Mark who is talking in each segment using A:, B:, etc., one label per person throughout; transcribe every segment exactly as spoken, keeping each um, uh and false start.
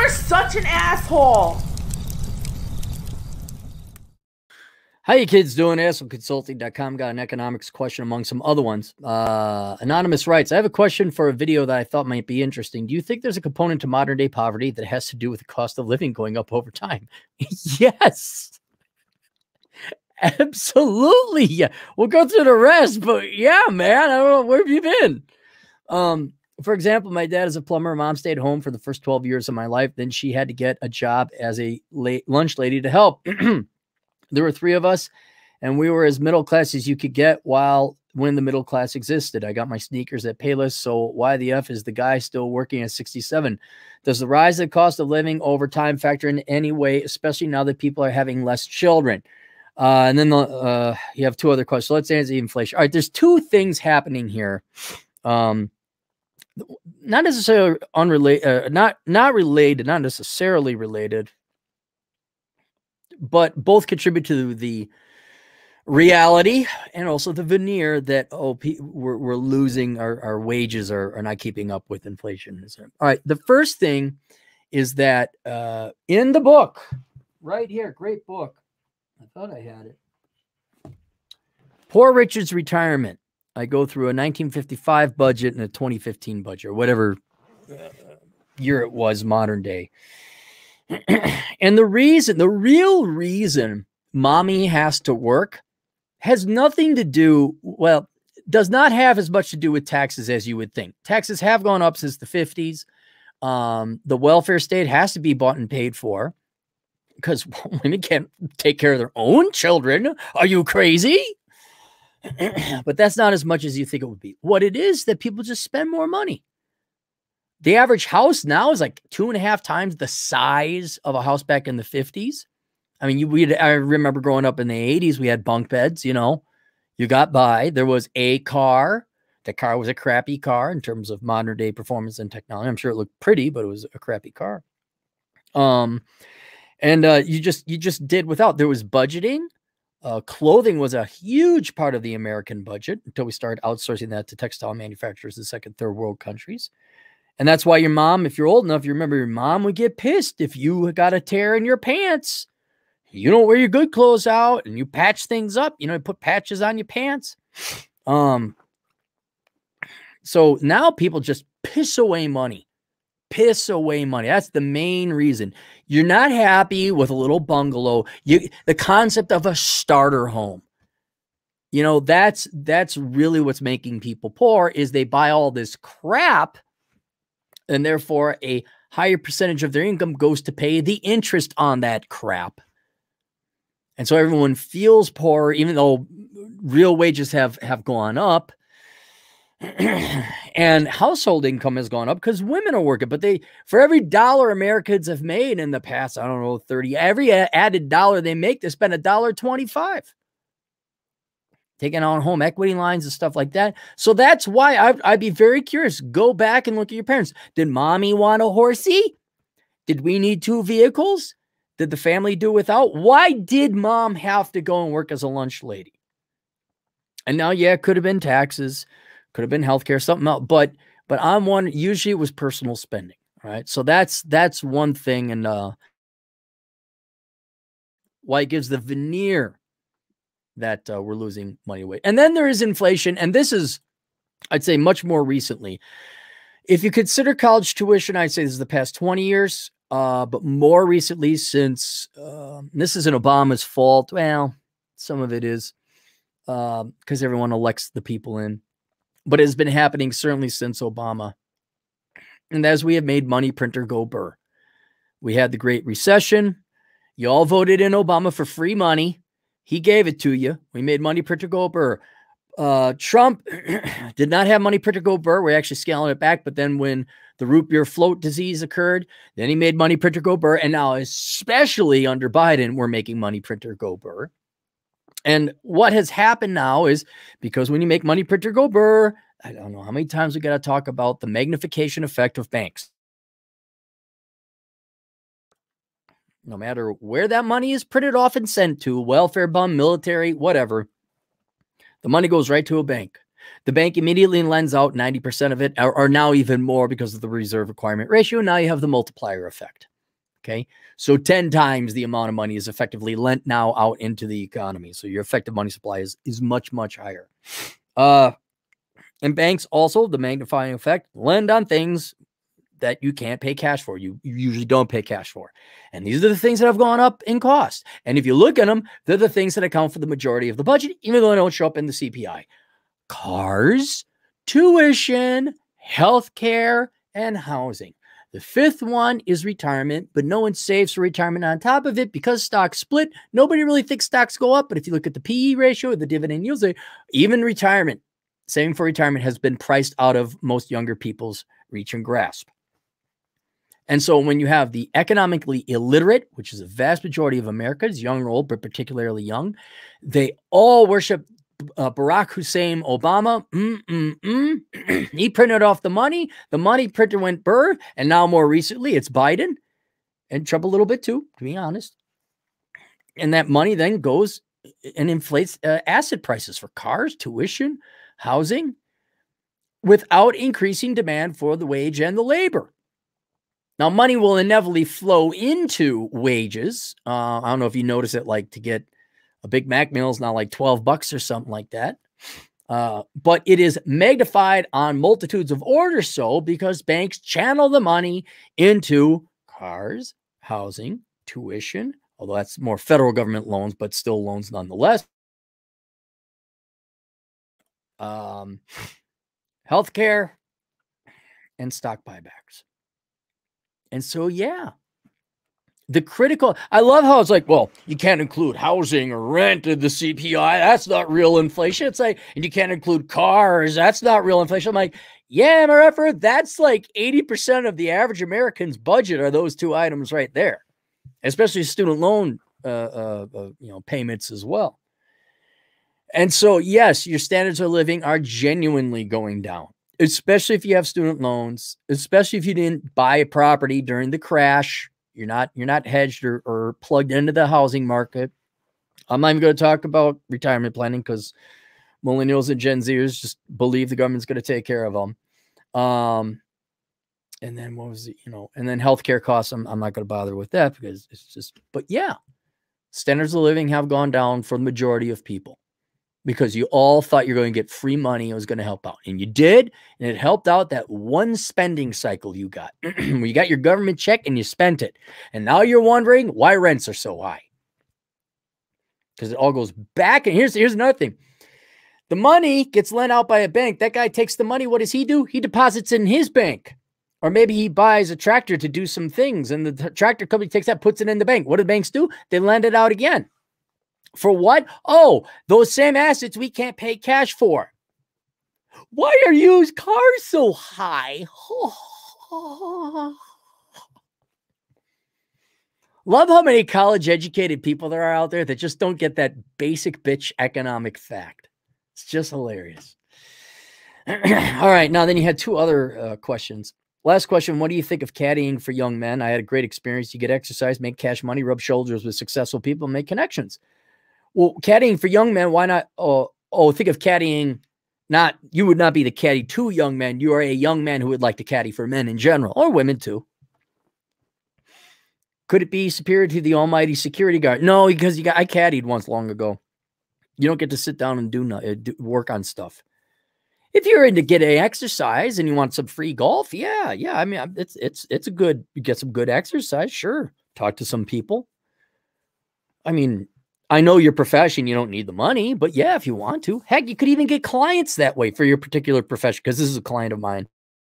A: are such an asshole.
B: How you kids doing? asshole consulting dot com got an economics question among some other ones. Uh, Anonymous writes, I have a question for a video that I thought might be interesting. Do you think there's a component to modern day poverty that has to do with the cost of living going up over time? Yes. Absolutely. Yeah. We'll go through the rest, but yeah, man, I don't know. Where have you been? Um, for example, my dad is a plumber. Mom stayed home for the first twelve years of my life. Then she had to get a job as a late lunch lady to help. There were three of us, and we were as middle class as you could get while when the middle class existed. I got my sneakers at Payless, so why the F is the guy still working at sixty-seven? Does the rise of the cost of living over time factor in any way, especially now that people are having less children? Uh, and then the, uh, you have two other questions. So let's answer the inflation. All right, there's two things happening here. Um, not necessarily unrelated, uh, not, not related, not necessarily related, but both contribute to the reality and also the veneer that, oh, we're, we're losing our, our wages are, are not keeping up with inflation. All right. The first thing is that uh, in the book right here, great book. I thought I had it. Poor Richard's Retirement. I go through a nineteen fifty-five budget and a twenty fifteen budget, or whatever uh, year it was, modern day. And the reason, the real reason mommy has to work has nothing to do, well, does not have as much to do with taxes as you would think. Taxes have gone up since the fifties. Um, the welfare state has to be bought and paid for because women can't take care of their own children. Are you crazy? But that's not as much as you think it would be. What it is that people just spend more money. The average house now is like two and a half times the size of a house back in the fifties. I mean, you, we I remember growing up in the eighties, we had bunk beds, you know, you got by. There was a car. The car was a crappy car in terms of modern day performance and technology. I'm sure it looked pretty, but it was a crappy car. Um, and uh, you just you just did without. There was budgeting. Uh, clothing was a huge part of the American budget until we started outsourcing that to textile manufacturers in second, third world countries. And that's why your mom, if you're old enough, you remember your mom would get pissed if you got a tear in your pants. You don't wear your good clothes out and you patch things up. You know, you put patches on your pants. Um, so now people just piss away money. Piss away money. That's the main reason. You're not happy with a little bungalow. You, the concept of a starter home. You know, that's that's really what's making people poor is they buy all this crap. And therefore, a higher percentage of their income goes to pay the interest on that crap. And so everyone feels poor, even though real wages have, have gone up. And household income has gone up because women are working. But they, for every dollar Americans have made in the past, I don't know, thirty, every added dollar they make, they spend a dollar twenty-five. Taking on home equity lines and stuff like that. So that's why I'd, I'd be very curious. Go back and look at your parents. Did mommy want a horsey? Did we need two vehicles? Did the family do without? Why did mom have to go and work as a lunch lady? And now, yeah, it could have been taxes, could have been healthcare, something else. But but I'm one. Usually, it was personal spending. Right. So that's that's one thing, and uh, why it gives the veneer that uh, we're losing money away. And then there is inflation. And this is, I'd say, much more recently. If you consider college tuition, I'd say this is the past twenty years. Uh, but more recently, since uh, this isn't Obama's fault. Well, some of it is because uh, everyone elects the people in. But it has been happening certainly since Obama. And as we have made money printer go burr. We had the Great Recession. You all voted in Obama for free money. He gave it to you. We made money printer go burr. Uh, Trump did not have money printer go burr. We're actually scaling it back. But then when the root beer float disease occurred, then he made money printer go burr. And now, especially under Biden, we're making money printer go burr. And what has happened now is because when you make money printer go burr, I don't know how many times we got to talk about the magnification effect of banks. No matter where that money is printed off and sent to, welfare bum, military, whatever, the money goes right to a bank. The bank immediately lends out ninety percent of it, or, or now even more because of the reserve requirement ratio. Now you have the multiplier effect. Okay. So ten times the amount of money is effectively lent now out into the economy. So your effective money supply is, is much, much higher. Uh, and banks also, the magnifying effect, lend on things that you can't pay cash for. You, you usually don't pay cash for. And these are the things that have gone up in cost. And if you look at them, they're the things that account for the majority of the budget, even though they don't show up in the C P I. Cars, tuition, healthcare, and housing. The fifth one is retirement, but no one saves for retirement on top of it because stocks split. Nobody really thinks stocks go up, but if you look at the P E ratio, the dividend yields, even retirement, saving for retirement has been priced out of most younger people's reach and grasp. And so when you have the economically illiterate, which is a vast majority of Americans, young or old, but particularly young, they all worship Uh, Barack Hussein Obama. Mm, mm, mm. He printed off the money. The money printer went burr. And now more recently, it's Biden. And Trump a little bit too, to be honest. And that money then goes and inflates uh, asset prices for cars, tuition, housing, without increasing demand for the wage and the labor. Now, money will inevitably flow into wages. Uh, I don't know if you notice it, like to get a Big Mac meal is now like twelve bucks or something like that. Uh, but it is magnified on multitudes of orders so because banks channel the money into cars, housing, tuition, although that's more federal government loans, but still loans nonetheless. Um, healthcare and stock buybacks. And so, yeah. The critical, I love how it's like, well, you can't include housing or rent in the C P I. That's not real inflation. It's like, and you can't include cars. That's not real inflation. I'm like, yeah, my effort, that's like eighty percent of the average American's budget are those two items right there, especially student loan, uh, uh, uh, you know, payments as well. And so, yes, your standards of living are genuinely going down, especially if you have student loans, especially if you didn't buy a property during the crash. You're not, you're not hedged or, or plugged into the housing market. I'm not even going to talk about retirement planning because millennials and Gen Zers just believe the government's going to take care of them. Um, and then what was it, you know, and then healthcare costs. I'm, I'm not going to bother with that because it's just, but yeah, standards of living have gone down for the majority of people because you all thought you're going to get free money. It was going to help out. And you did. And it helped out that one spending cycle you got where you got your government check and you spent it. And now you're wondering why rents are so high. Because it all goes back. And here's, here's another thing. The money gets lent out by a bank. That guy takes the money. What does he do? He deposits in his bank. Or maybe he buys a tractor to do some things. And the tractor company takes that, puts it in the bank. What do banks do? They lend it out again. For what? Oh, those same assets we can't pay cash for. Why are used cars so high? Love how many college-educated people there are out there that just don't get that basic bitch economic fact. It's just hilarious. All right, now then you had two other uh, questions. Last question, what do you think of caddying for young men? I had a great experience. You get exercise, make cash money, rub shoulders with successful people, make connections. Well, caddying for young men, why not? Oh, oh, think of caddying. Not, you would not be the caddy to young men. You are a young man who would like to caddy for men in general, or women too. Could it be superior to the almighty security guard? No, because you got, I caddied once long ago. You don't get to sit down and do, uh, do work on stuff. If you're into getting exercise and you want some free golf, yeah, yeah. I mean, it's it's it's a good, you get some good exercise. Sure, talk to some people. I mean, I know your profession, you don't need the money, but yeah, if you want to, heck, you could even get clients that way for your particular profession. Because this is a client of mine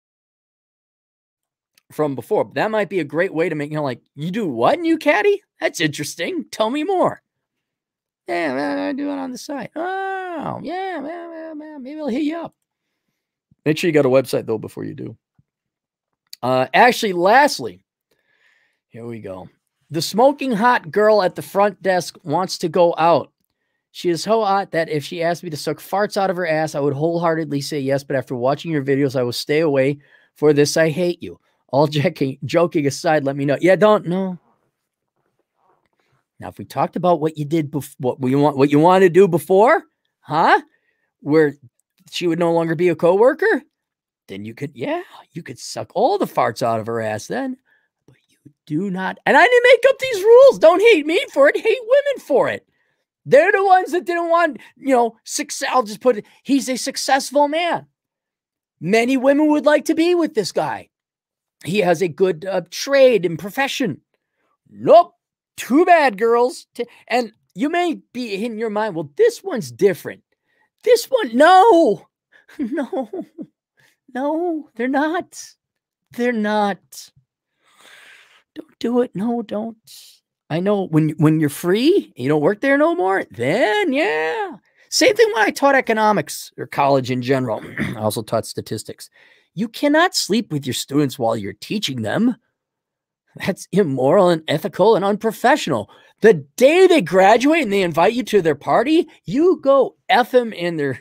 B: from before. That might be a great way to make, you know, like, you do what, new caddy? That's interesting. Tell me more. Yeah, man, I do it on the side. Oh, yeah, man, man, man, maybe I'll hit you up. Make sure you got a website, though, before you do. Uh, actually, lastly, here we go. The smoking hot girl at the front desk wants to go out. She is so hot that if she asked me to suck farts out of her ass, I would wholeheartedly say yes. But after watching your videos, I will stay away for this. I hate you. All joking, joking aside, let me know. Yeah, don't know. Now, if we talked about what you did, before, what we want, what you want to do before, huh? Where she would no longer be a coworker, then you could, yeah, you could suck all the farts out of her ass then. But you Do not, and I didn't make up these rules. Don't hate me for it. Hate women for it. They're the ones that didn't want, you know, success. I'll just put it, he's a successful man. Many women would like to be with this guy. He has a good uh, trade and profession. Nope. Too bad, girls. And you may be in your mind, well, this one's different. This one, no, no, no, they're not. They're not. Don't do it. No, don't. I know when, when you're free, you don't work there no more, then yeah. Same thing when I taught economics or college in general. I also taught statistics. You cannot sleep with your students while you're teaching them. That's immoral and ethical and unprofessional. The day they graduate and they invite you to their party, you go F them in their,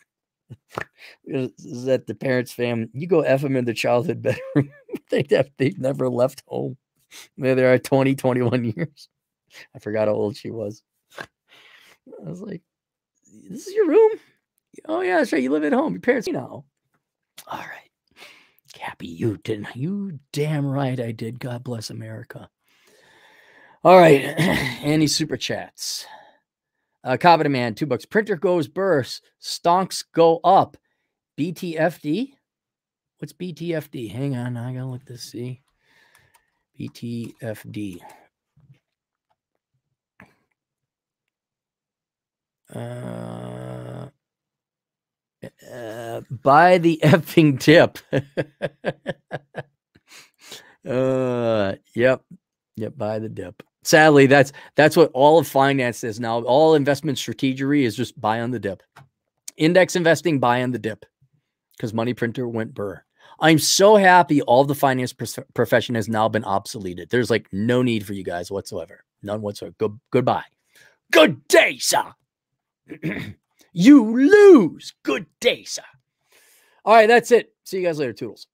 B: is that the parents' family? You go F them in their childhood bedroom. they have, they've never left home. They're there twenty, twenty-one years. I forgot how old she was. I was like, this is your room? Oh, yeah, that's right. You live at home. Your parents, you know. All right. Cappy, you didn't. You damn right I did. God bless America. All right. Any super chats? Uh, Covenant Man, two bucks. Printer goes burst. Stonks go up. B T F D? What's B T F D? Hang on. I got to look this, see. B T F D. Uh, uh, buy the effing tip. uh, yep. Yep. Buy the dip. Sadly, that's, that's what all of finance is now. All investment strategy is just buy on the dip. Index investing, buy on the dip. Because money printer went burr. I'm so happy all the finance profession has now been obsoleted. There's like no need for you guys whatsoever. None whatsoever. Go, goodbye. Good day, sir. You lose. Good day, sir. All right, that's it. See you guys later, Toodles.